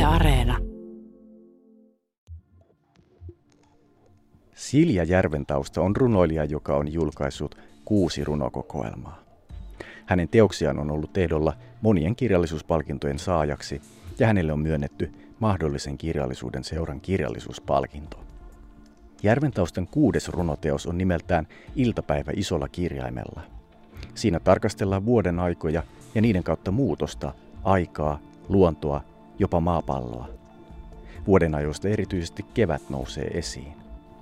Yle Areena. Silja Järventausta on runoilija, joka on julkaissut 6 runokokoelmaa. Hänen teoksiaan on ollut ehdolla monien kirjallisuuspalkintojen saajaksi ja hänelle on myönnetty mahdollisen kirjallisuuden seuran kirjallisuuspalkinto. Järventaustan 6. runoteos on nimeltään Iltapäivä isolla kirjaimella. Siinä tarkastellaan vuoden aikoja ja niiden kautta muutosta, aikaa, luontoa, jopa maapalloa. Vuoden ajoista erityisesti kevät nousee esiin.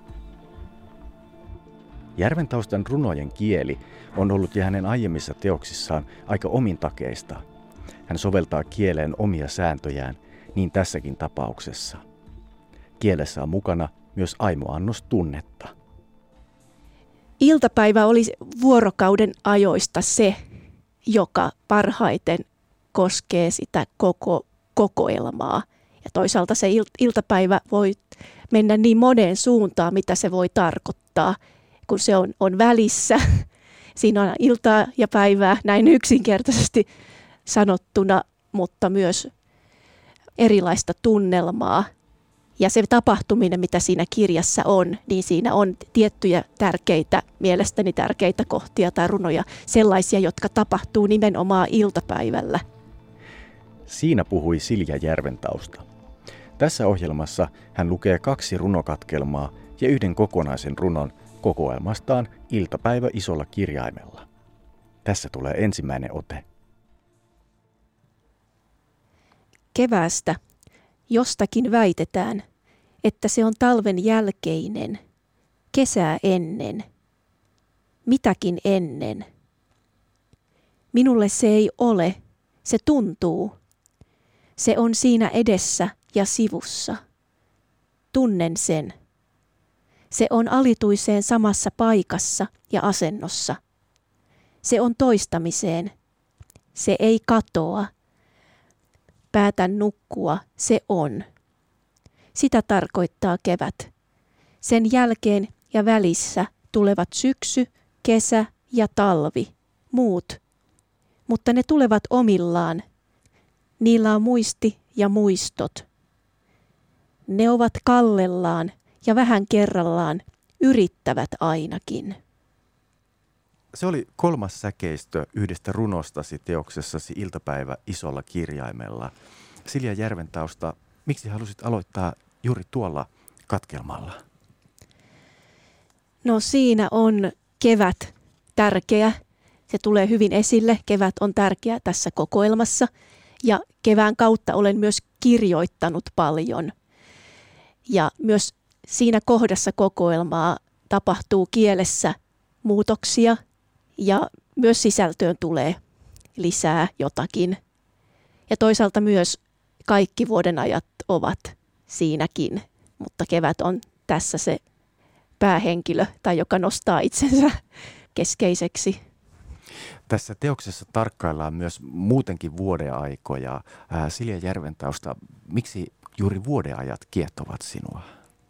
Järventaustan runojen kieli on ollut ja hänen aiemmissa teoksissaan aika omintakeista. Hän soveltaa kieleen omia sääntöjään, niin tässäkin tapauksessa. Kielessä on mukana myös aimoannos tunnetta. Iltapäivä oli vuorokauden ajoista se, joka parhaiten koskee sitä kokoelmaa. Ja toisaalta se iltapäivä voi mennä niin moneen suuntaan, mitä se voi tarkoittaa, kun se on välissä. Siinä on iltaa ja päivää näin yksinkertaisesti sanottuna, mutta myös erilaista tunnelmaa. Ja se tapahtuminen, mitä siinä kirjassa on, niin siinä on tiettyjä mielestäni tärkeitä kohtia tai runoja, sellaisia, jotka tapahtuu nimenomaan iltapäivällä. Siinä puhui Silja Järventausta. Tässä ohjelmassa hän lukee 2 runokatkelmaa ja 1 kokonaisen runon kokoelmastaan Iltapäivä isolla kirjaimella. Tässä tulee ensimmäinen ote. Keväästä jostakin väitetään, että se on talven jälkeinen, kesää ennen, mitäkin ennen. Minulle se ei ole, se tuntuu. Se on siinä edessä ja sivussa. Tunnen sen. Se on alituiseen samassa paikassa ja asennossa. Se on toistamiseen. Se ei katoa. Päätän nukkua, se on. Sitä tarkoittaa kevät. Sen jälkeen ja välissä tulevat syksy, kesä ja talvi, muut. Mutta ne tulevat omillaan. Niillä on muisti ja muistot. Ne ovat kallellaan ja vähän kerrallaan yrittävät ainakin. Se oli 3. säkeistö yhdestä runostasi teoksessasi Iltapäivä isolla kirjaimella. Silja Järventausta, miksi halusit aloittaa juuri tuolla katkelmalla? No siinä on kevät tärkeä. Se tulee hyvin esille. Kevät on tärkeä tässä kokoelmassa. Ja kevään kautta olen myös kirjoittanut paljon. Ja myös siinä kohdassa kokoelmaa tapahtuu kielessä muutoksia. Ja myös sisältöön tulee lisää jotakin. Ja toisaalta myös kaikki vuodenajat ovat siinäkin, mutta kevät on tässä se päähenkilö tai joka nostaa itsensä keskeiseksi. Tässä teoksessa tarkkaillaan myös muutenkin vuodenaikoja. Silja Järventausta, miksi juuri vuodenajat kiehtovat sinua?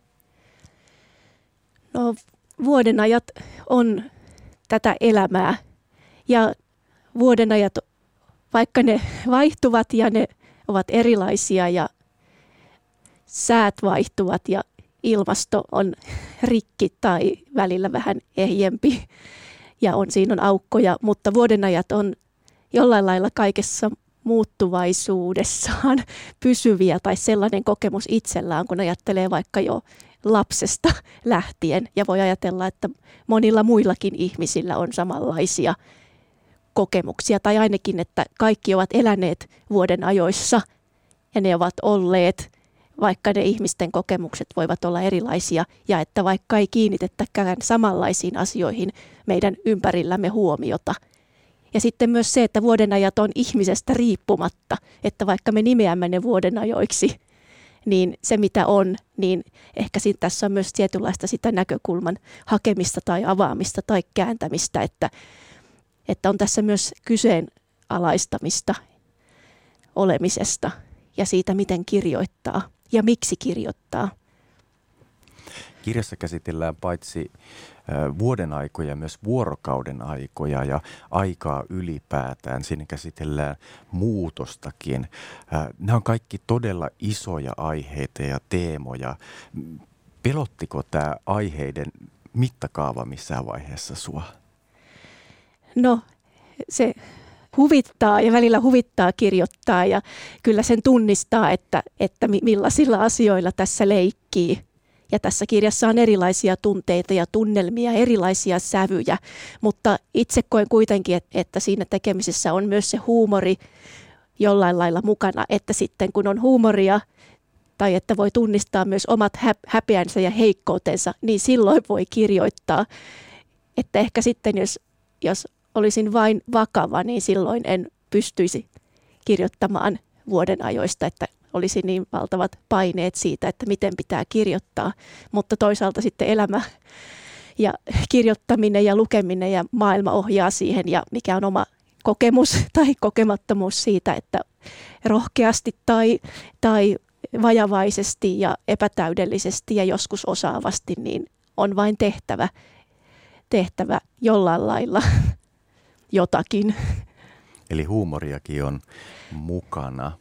No vuodenajat on tätä elämää ja vuodenajat, vaikka ne vaihtuvat ja ne ovat erilaisia ja säät vaihtuvat ja ilmasto on rikki tai välillä vähän ehjempi ja siinä on aukkoja, mutta vuodenajat on jollain lailla kaikessa muuttuvaisuudessaan pysyviä tai sellainen kokemus itsellään, kun ajattelee vaikka jo lapsesta lähtien ja voi ajatella, että monilla muillakin ihmisillä on samanlaisia kokemuksia tai ainakin, että kaikki ovat eläneet vuoden ajoissa ja ne ovat olleet, vaikka ne ihmisten kokemukset voivat olla erilaisia ja että vaikka ei kiinnitettäkään samanlaisiin asioihin meidän ympärillämme huomiota. Ja sitten myös se, että vuodenajat on ihmisestä riippumatta, että vaikka me nimeämme ne vuodenajoiksi, niin se mitä on, niin ehkä tässä on myös tietynlaista sitä näkökulman hakemista tai avaamista tai kääntämistä, että on tässä myös kyseenalaistamista olemisesta ja siitä, miten kirjoittaa ja miksi kirjoittaa. Kirjassa käsitellään paitsi vuoden aikoja, myös vuorokauden aikoja ja aikaa ylipäätään. Siinä käsitellään muutostakin. Nämä on kaikki todella isoja aiheita ja teemoja. Pelottiko tämä aiheiden mittakaava missään vaiheessa sua? No, se huvittaa ja välillä huvittaa kirjoittaa ja kyllä sen tunnistaa, että millaisilla asioilla tässä leikkii. Ja tässä kirjassa on erilaisia tunteita ja tunnelmia, erilaisia sävyjä, mutta itse koen kuitenkin, että siinä tekemisessä on myös se huumori jollain lailla mukana, että sitten kun on huumoria tai että voi tunnistaa myös omat häpeänsä ja heikkoutensa, niin silloin voi kirjoittaa. Että ehkä sitten, jos olisin vain vakava, niin silloin en pystyisi kirjoittamaan vuoden ajoista, että olisi niin valtavat paineet siitä, että miten pitää kirjoittaa. Mutta toisaalta sitten elämä ja kirjoittaminen ja lukeminen ja maailma ohjaa siihen ja mikä on oma kokemus tai kokemattomuus siitä, että rohkeasti tai vajavaisesti ja epätäydellisesti ja joskus osaavasti, niin on vain tehtävä jollain lailla jotakin. Eli huumoriakin on mukana.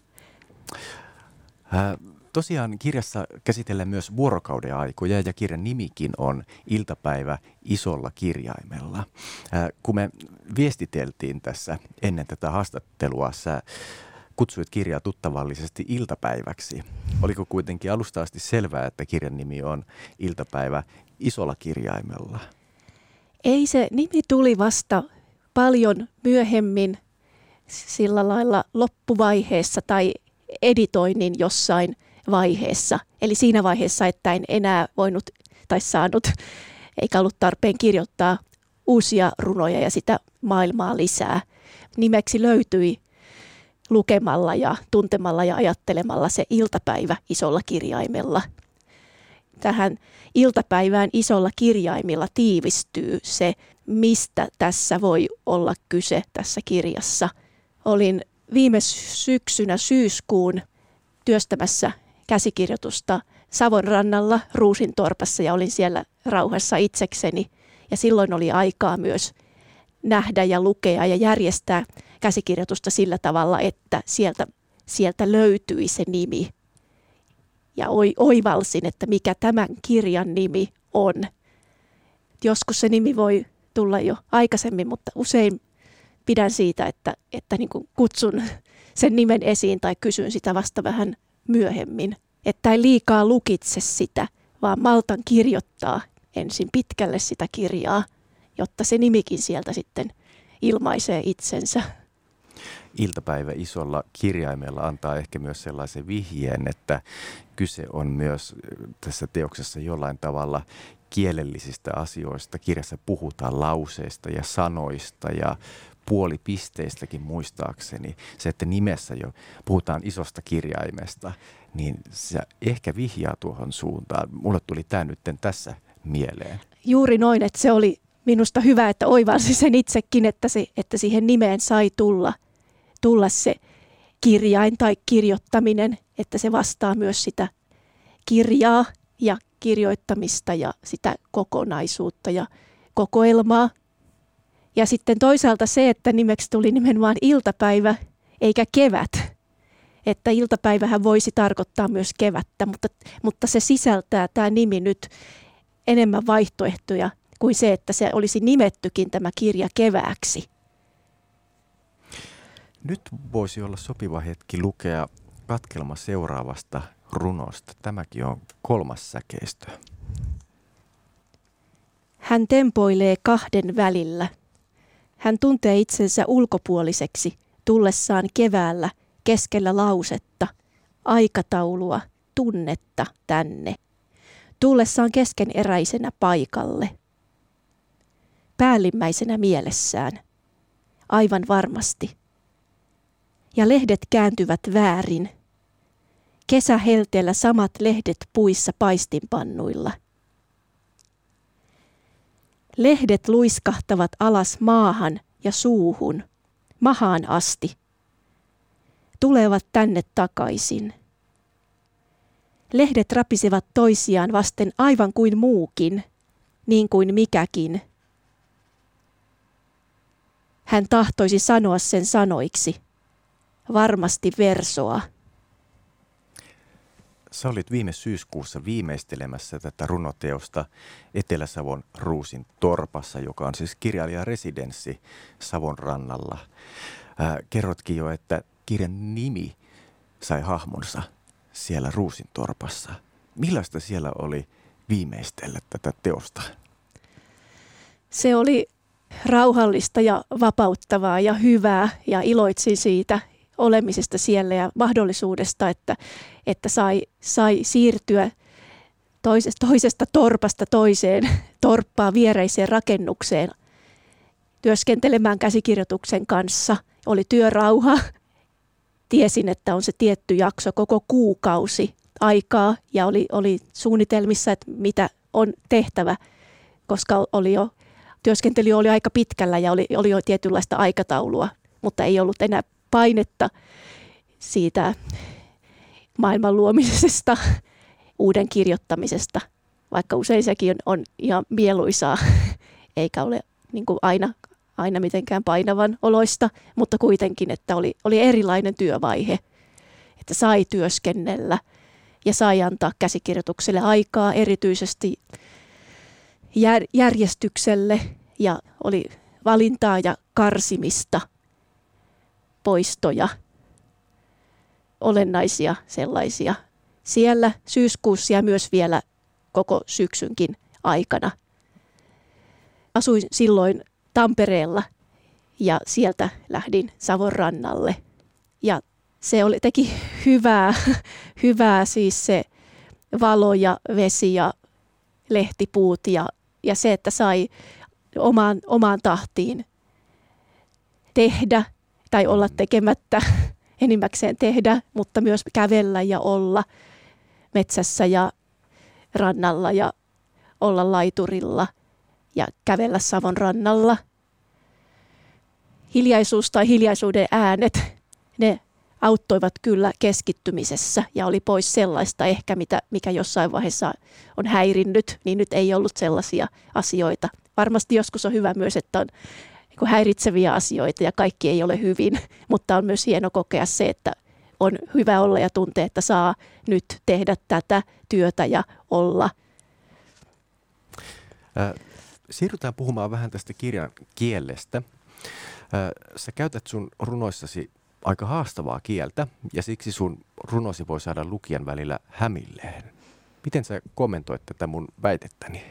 Tosiaan kirjassa käsitellään myös vuorokauden aikoja ja kirjan nimikin on Iltapäivä isolla kirjaimella. Kun me viestiteltiin tässä ennen tätä haastattelua, sä kutsuit kirjaa tuttavallisesti iltapäiväksi. Oliko kuitenkin alusta asti selvää, että kirjan nimi on Iltapäivä isolla kirjaimella? Ei, se nimi tuli vasta paljon myöhemmin sillä lailla loppuvaiheessa tai editoinnin jossain vaiheessa. Eli siinä vaiheessa, että en enää voinut tai saanut, eikä ollut tarpeen kirjoittaa uusia runoja ja sitä maailmaa lisää. Nimeksi löytyi lukemalla ja tuntemalla ja ajattelemalla se iltapäivä isolla kirjaimella. Tähän iltapäivään isolla kirjaimilla tiivistyy se, mistä tässä voi olla kyse tässä kirjassa. Olin viime syksynä syyskuun työstämässä käsikirjoitusta Savonrannalla Ruusintorpassa ja olin siellä rauhassa itsekseni. Ja silloin oli aikaa myös nähdä ja lukea ja järjestää käsikirjoitusta sillä tavalla, että sieltä löytyi se nimi. Ja oivalsin, että mikä tämän kirjan nimi on. Joskus se nimi voi tulla jo aikaisemmin, mutta usein pidän siitä, että niin kuin kutsun sen nimen esiin tai kysyn sitä vasta vähän myöhemmin. Että ei liikaa lukitse sitä, vaan maltan kirjoittaa ensin pitkälle sitä kirjaa, jotta se nimikin sieltä sitten ilmaisee itsensä. Iltapäivä isolla kirjaimella antaa ehkä myös sellaisen vihjeen, että kyse on myös tässä teoksessa jollain tavalla kielellisistä asioista. Kirjassa puhutaan lauseista ja sanoista ja puolipisteistäkin muistaakseni. Se, että nimessä jo puhutaan isosta kirjaimesta, niin se ehkä vihjaa tuohon suuntaan. Mulle tuli tämä nyt tässä mieleen. Juuri noin, että se oli minusta hyvä, että oivalsi sen itsekin, että siihen nimeen sai tulla se kirjain tai kirjoittaminen, että se vastaa myös sitä kirjaa ja kirjoittamista ja sitä kokonaisuutta ja kokoelmaa. Ja sitten toisaalta se, että nimeksi tuli nimenomaan iltapäivä eikä kevät. Että iltapäivähän voisi tarkoittaa myös kevättä, mutta se sisältää tämä nimi nyt enemmän vaihtoehtoja kuin se, että se olisi nimettykin tämä kirja kevääksi. Nyt voisi olla sopiva hetki lukea katkelma seuraavasta runosta. Tämäkin on 3. säkeistö. Hän tempoilee kahden välillä. Hän tuntee itsensä ulkopuoliseksi tullessaan keväällä keskellä lausetta, aikataulua, tunnetta tänne. Tullessaan keskeneräisenä paikalle. Päällimmäisenä mielessään. Aivan varmasti. Ja lehdet kääntyvät väärin. Kesähelteellä samat lehdet puissa paistinpannuilla. Lehdet luiskahtavat alas maahan ja suuhun, mahaan asti. Tulevat tänne takaisin. Lehdet rapisivat toisiaan vasten aivan kuin muukin, niin kuin mikäkin. Hän tahtoisi sanoa sen sanoiksi. Varmasti versoa. Sä olit viime syyskuussa viimeistelemässä tätä runoteosta Etelä-Savon Ruusin torpassa, joka on siis kirjailijaresidenssi Savon rannalla. Kerrotkin jo, että kirjan nimi sai hahmonsa siellä Ruusin torpassa. Millaista siellä oli viimeistellä tätä teosta? Se oli rauhallista ja vapauttavaa ja hyvää ja iloitsin siitä olemisesta siellä ja mahdollisuudesta, että sai siirtyä toisesta torpasta toiseen torppaan viereiseen rakennukseen työskentelemään käsikirjoituksen kanssa. Oli työrauha. Tiesin, että on se tietty jakso, koko kuukausi aikaa ja oli suunnitelmissa, että mitä on tehtävä, koska työskentely oli aika pitkällä ja oli jo tietynlaista aikataulua, mutta ei ollut enää painetta siitä maailman luomisesta, uuden kirjoittamisesta, vaikka usein sekin on ihan mieluisaa, eikä ole niin kuin aina mitenkään painavan oloista, mutta kuitenkin, että oli erilainen työvaihe, että sai työskennellä ja sai antaa käsikirjoitukselle aikaa, erityisesti järjestykselle, ja oli valintaa ja karsimista, poistoja, olennaisia sellaisia siellä syyskuussa ja myös vielä koko syksynkin aikana. Asuin silloin Tampereella ja sieltä lähdin Savon rannalle. Ja se teki hyvää siis se valo ja vesi ja lehtipuut ja se, että sai omaan tahtiin tehdä tai olla tekemättä, enimmäkseen tehdä, mutta myös kävellä ja olla metsässä ja rannalla ja olla laiturilla ja kävellä Savon rannalla. Hiljaisuus tai hiljaisuuden äänet, ne auttoivat kyllä keskittymisessä ja oli pois sellaista ehkä, mikä jossain vaiheessa on häirinnyt, niin nyt ei ollut sellaisia asioita. Varmasti joskus on hyvä myös, että on häiritseviä asioita ja kaikki ei ole hyvin, mutta on myös hieno kokea se, että on hyvä olla ja tuntea, että saa nyt tehdä tätä työtä ja olla. Siirrytään puhumaan vähän tästä kirjan kielestä. Sä käytät sun runoissasi aika haastavaa kieltä ja siksi sun runosi voi saada lukijan välillä hämilleen. Miten sä kommentoit tätä mun väitettäni?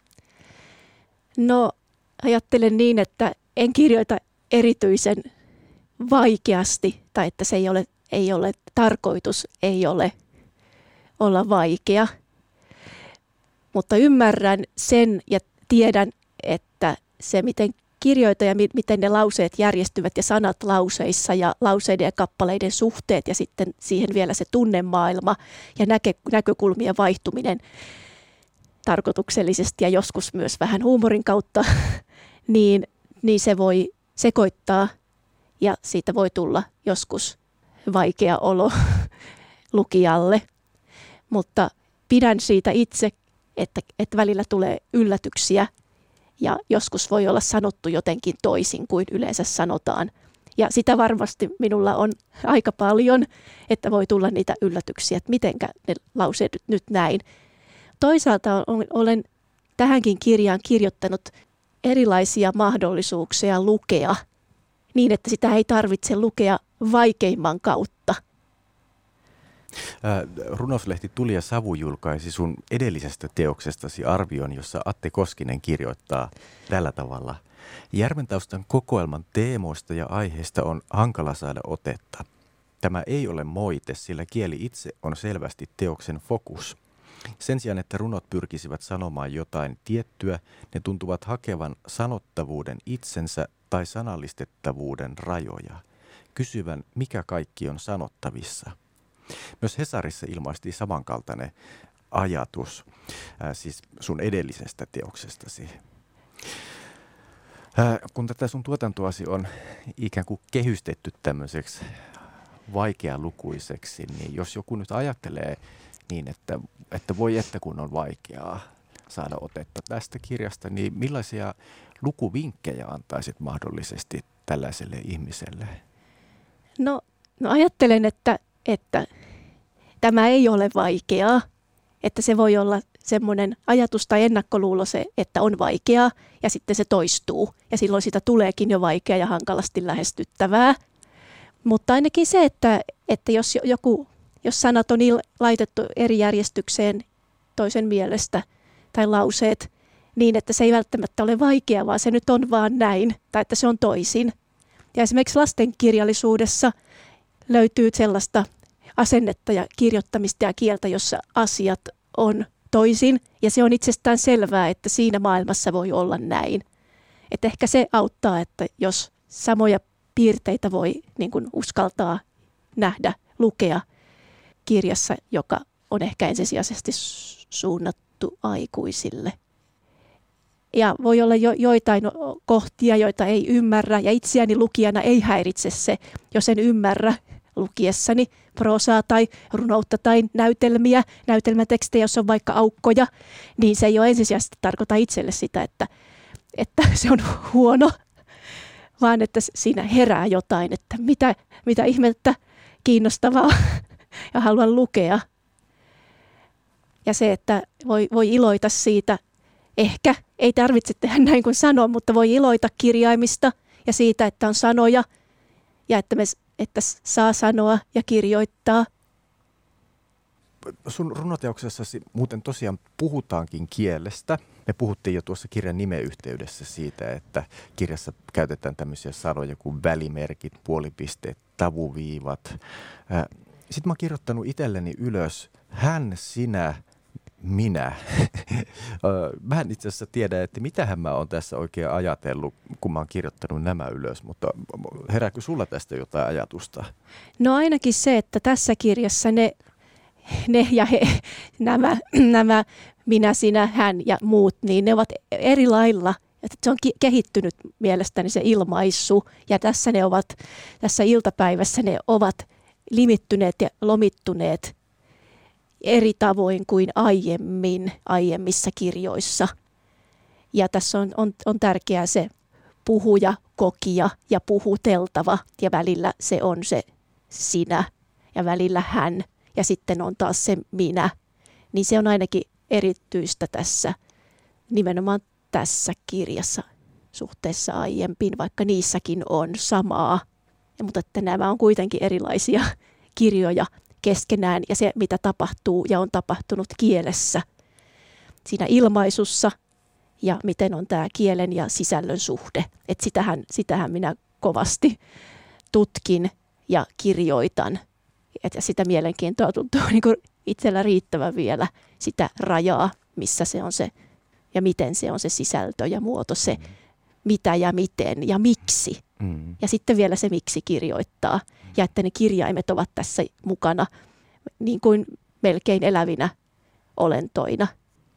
No, ajattelen niin, että en kirjoita erityisen vaikeasti tai että se ei ole tarkoitus, ei ole olla vaikea. Mutta ymmärrän sen ja tiedän, että se miten kirjoitan ja miten ne lauseet järjestyvät ja sanat lauseissa ja lauseiden ja kappaleiden suhteet ja sitten siihen vielä se tunnemaailma ja näkökulmien vaihtuminen tarkoituksellisesti ja joskus myös vähän huumorin kautta, niin se voi sekoittaa ja siitä voi tulla joskus vaikea olo lukijalle. Mutta pidän siitä itse, että välillä tulee yllätyksiä ja joskus voi olla sanottu jotenkin toisin kuin yleensä sanotaan. Ja sitä varmasti minulla on aika paljon, että voi tulla niitä yllätyksiä, että mitenkä ne lauseet nyt näin. Toisaalta olen tähänkin kirjaan kirjoittanut erilaisia mahdollisuuksia lukea niin, että sitä ei tarvitse lukea vaikeimman kautta. Runoslehti Tuli ja Savu julkaisi sun edellisestä teoksestasi arvion, jossa Atte Koskinen kirjoittaa tällä tavalla. Järventaustan kokoelman teemoista ja aiheista on hankala saada otetta. Tämä ei ole moite, sillä kieli itse on selvästi teoksen fokus. Sen sijaan, että runot pyrkisivät sanomaan jotain tiettyä, ne tuntuvat hakevan sanottavuuden itsensä tai sanallistettavuuden rajoja. Kysyvän, mikä kaikki on sanottavissa. Myös Hesarissa ilmaistiin samankaltainen ajatus, siis sun edellisestä teoksestasi. Kun tätä sun tuotantoasi on ikään kuin kehystetty tämmöiseksi vaikealukuiseksi, niin jos joku nyt ajattelee niin, että voi että kun on vaikeaa saada otetta tästä kirjasta, niin millaisia lukuvinkkejä antaisit mahdollisesti tällaiselle ihmiselle? No ajattelen, että tämä ei ole vaikeaa, että se voi olla semmoinen ajatus tai ennakkoluulo se, että on vaikeaa ja sitten se toistuu ja silloin siitä tuleekin jo vaikeaa ja hankalasti lähestyttävää. Mutta ainakin se, että jos sanat on laitettu eri järjestykseen toisen mielestä tai lauseet niin, että se ei välttämättä ole vaikeaa, vaan se nyt on vaan näin tai että se on toisin. Ja esimerkiksi lastenkirjallisuudessa löytyy sellaista asennetta ja kirjoittamista ja kieltä, jossa asiat on toisin ja se on itsestään selvää, että siinä maailmassa voi olla näin. Että ehkä se auttaa, että jos samoja piirteitä voi niin kuin uskaltaa nähdä, lukea kirjassa, joka on ehkä ensisijaisesti suunnattu aikuisille. Ja voi olla joitain kohtia, joita ei ymmärrä ja itseäni lukijana ei häiritse se, jos en ymmärrä lukiessani proosaa tai runoutta tai näytelmätekstejä, jos on vaikka aukkoja, niin se ei ole ensisijaisesti tarkoita itselle sitä, että se on huono, vaan että siinä herää jotain, että mitä ihmettä kiinnostavaa ja haluan lukea. Ja se, että voi iloita siitä, ehkä ei tarvitse tehdä näin kuin sanoa, mutta voi iloita kirjaimista ja siitä, että on sanoja ja että saa sanoa ja kirjoittaa. Sun runoteoksessasi muuten tosiaan puhutaankin kielestä. Me puhuttiin jo tuossa kirjan nimen yhteydessä siitä, että kirjassa käytetään tämmöisiä sanoja kuin välimerkit, puolipisteet, tavuviivat. Sitten mä oon kirjoittanut itselleni ylös hän, sinä, minä. Mä en itse asiassa tiedä, että mitähän mä oon tässä oikein ajatellut, kun mä oon kirjoittanut nämä ylös, mutta herääkö sulla tästä jotain ajatusta? No ainakin se, että tässä kirjassa ne ja he, nämä minä, sinä, hän ja muut, niin ne ovat eri lailla. Että se on kehittynyt mielestäni se ilmaisu ja tässä iltapäivässä ne ovat limittyneet ja lomittuneet eri tavoin kuin aiemmissa kirjoissa. Ja tässä on tärkeää se puhuja, kokija ja puhuteltava ja välillä se on se sinä ja välillä hän ja sitten on taas se minä. Niin se on ainakin erityistä tässä, nimenomaan tässä kirjassa suhteessa aiempiin, vaikka niissäkin on samaa. Mutta että nämä on kuitenkin erilaisia kirjoja keskenään ja se, mitä tapahtuu ja on tapahtunut kielessä, siinä ilmaisussa ja miten on tämä kielen ja sisällön suhde. Että sitähän minä kovasti tutkin ja kirjoitan. Ja sitä mielenkiintoa tuntuu niin kuin itsellä riittävän vielä sitä rajaa, missä se on se ja miten se on se sisältö ja muoto, se mitä ja miten ja miksi. Ja sitten vielä se miksi kirjoittaa ja että ne kirjaimet ovat tässä mukana niin kuin melkein elävinä olentoina.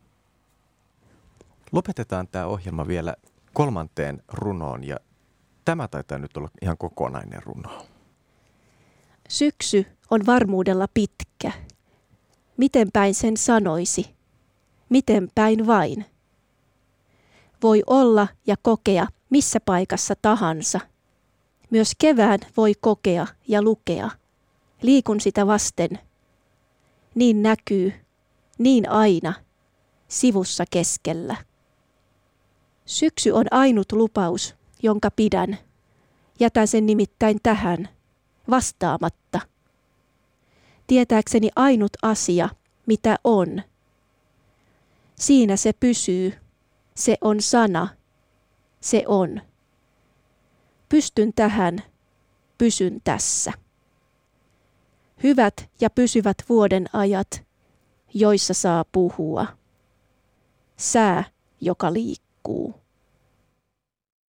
Lopetetaan tämä ohjelma vielä 3. runoon ja tämä taitaa nyt olla ihan kokonainen runo. Syksy on varmuudella pitkä. Miten päin sen sanoisi? Miten päin vain? Voi olla ja kokea missä paikassa tahansa. Myös kevään voi kokea ja lukea. Liikun sitä vasten. Niin näkyy, niin aina, sivussa keskellä. Syksy on ainut lupaus, jonka pidän. Jätän sen nimittäin tähän, vastaamatta. Tietääkseni ainut asia, mitä on. Siinä se pysyy, se on sana, se on. Pystyn tähän, pysyn tässä. Hyvät ja pysyvät vuoden ajat, joissa saa puhua. Sää, joka liikkuu.